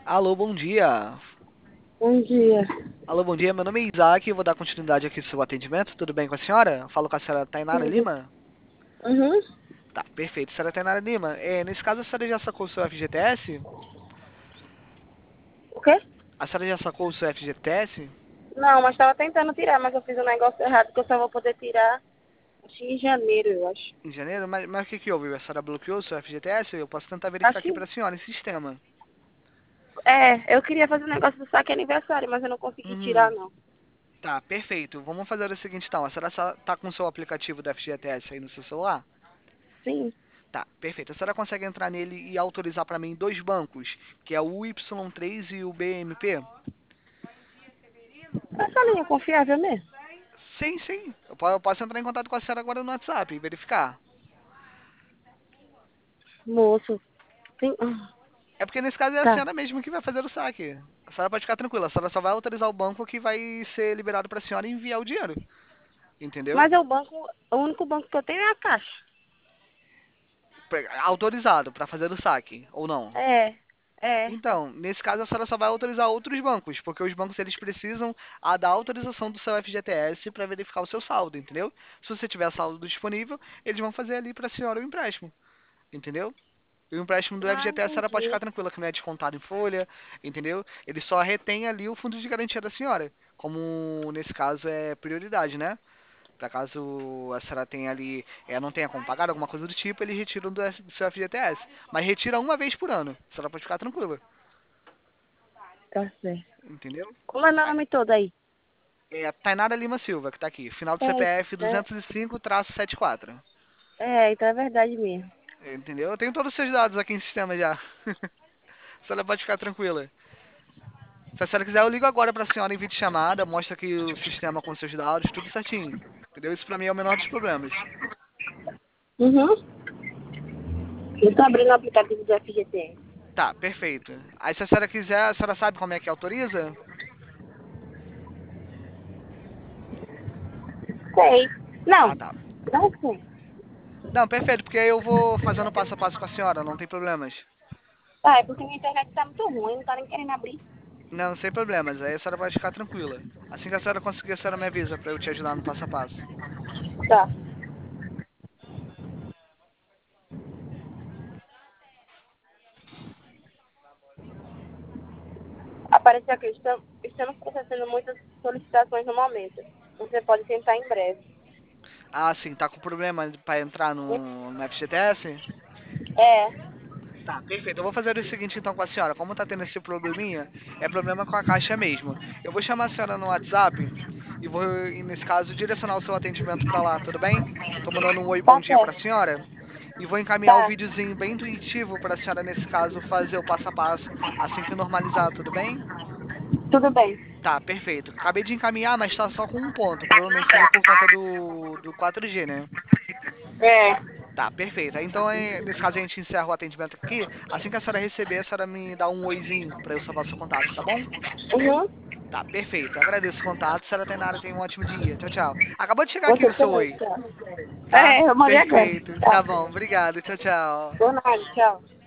Alô, bom dia. Bom dia. Alô, bom dia. Meu nome é Isaac e vou dar continuidade aqui ao seu atendimento. Tudo bem com a senhora? Falo com a senhora Tainara Tudo. Lima? Uhum. Tá, perfeito. Senhora Tainara Lima, nesse caso a senhora já sacou o seu FGTS? O quê? A senhora já sacou o seu FGTS? Não, mas estava tentando tirar, mas eu fiz um negócio errado que eu só vou poder tirar acho que em janeiro, eu acho. Em janeiro? Mas o que que houve? A senhora bloqueou o seu FGTS? Eu posso tentar verificar Acho aqui que pra senhora em sistema. eu queria fazer um negócio do saque aniversário, mas eu não consegui tirar, Uhum. não. Tá, perfeito. Vamos fazer o seguinte então. A senhora tá com o seu aplicativo do FGTS aí no seu celular? Sim. Tá, perfeito. A senhora consegue entrar nele e autorizar pra mim dois bancos, que é o Y3 e o BMP? Essa linha é confiável mesmo? Sim, sim. Eu posso entrar em contato com a senhora agora no WhatsApp e verificar. Moço. Sim. É porque nesse caso é a Tá. senhora mesmo que vai fazer o saque. A senhora pode ficar tranquila, a senhora só vai autorizar o banco que vai ser liberado para a senhora enviar o dinheiro. Entendeu? Mas é o único banco que eu tenho é a Caixa. Autorizado para fazer o saque, ou não. É, é. Então, nesse caso a senhora só vai autorizar outros bancos, porque os bancos eles precisam da autorização do seu FGTS para verificar o seu saldo, entendeu? Se você tiver saldo disponível, eles vão fazer ali para a senhora o empréstimo, entendeu? E o empréstimo do Ah, FGTS, a senhora pode ficar entendi. tranquila que não é descontado em folha, entendeu? Ele só retém ali o fundo de garantia da senhora, como nesse caso é prioridade, né? Para caso a senhora tenha ali, não tenha como pagar, alguma coisa do tipo, eles retiram do seu FGTS. Mas retira uma vez por ano, a senhora pode ficar tranquila, Tá certo. entendeu? Como é meu nome todo aí? É Tainara Lima Silva, que tá aqui, final do É, CPF é, 205-74, então é verdade mesmo. entendeu? Eu tenho todos os seus dados aqui em sistema já, a senhora pode ficar tranquila. Se a senhora quiser, eu ligo agora pra senhora em vídeo chamada, mostra aqui o sistema com seus dados, tudo certinho. Entendeu? Isso pra mim é o menor dos problemas. Uhum. Eu tô abrindo o aplicativo do FGTS. Tá, perfeito. Aí se a senhora quiser, a senhora sabe como é que autoriza? Sei. Ah, Não, tá. não sei. Não, perfeito, porque aí eu vou fazendo passo a passo com a senhora, não tem problemas. Ah, é porque minha internet tá muito ruim, não tá nem querendo abrir. Não, sem problemas. Aí a senhora pode ficar tranquila. Assim que a senhora conseguir, a senhora me avisa pra eu te ajudar no passo a passo. Tá. Apareceu aqui, estamos processando muitas solicitações no momento. Você pode tentar em breve. Ah, sim, tá com problema pra entrar no FGTS? É, Tá, perfeito. Eu vou fazer o seguinte então com a senhora. Como tá tendo esse probleminha, é problema com a caixa mesmo. Eu vou chamar a senhora no WhatsApp e vou, e nesse caso, direcionar o seu atendimento pra lá, tudo bem? Tô mandando um oi, bom tá dia pra certo. senhora. E vou encaminhar o Tá, videozinho bem intuitivo pra senhora, nesse caso, fazer o passo a passo assim que normalizar, tudo bem? tudo bem. Tá, perfeito. Acabei de encaminhar, mas tá só com um ponto. Provavelmente seja por conta do 4G, né? É. Tá, perfeito. Aí, então, nesse caso, a gente encerra o atendimento aqui. Assim que a senhora receber, a senhora me dá um oizinho pra eu salvar o seu contato, tá bom? Uhum. Tá, perfeito. Agradeço o contato. Senhora Tainara, tenha um ótimo dia. Tchau, tchau. Acabou de chegar aqui Você o seu também, oi, tchau. tá? É, eu mandei agora. Perfeito. Tá Tá. bom. Obrigado. Tchau, tchau. Boa noite, tchau.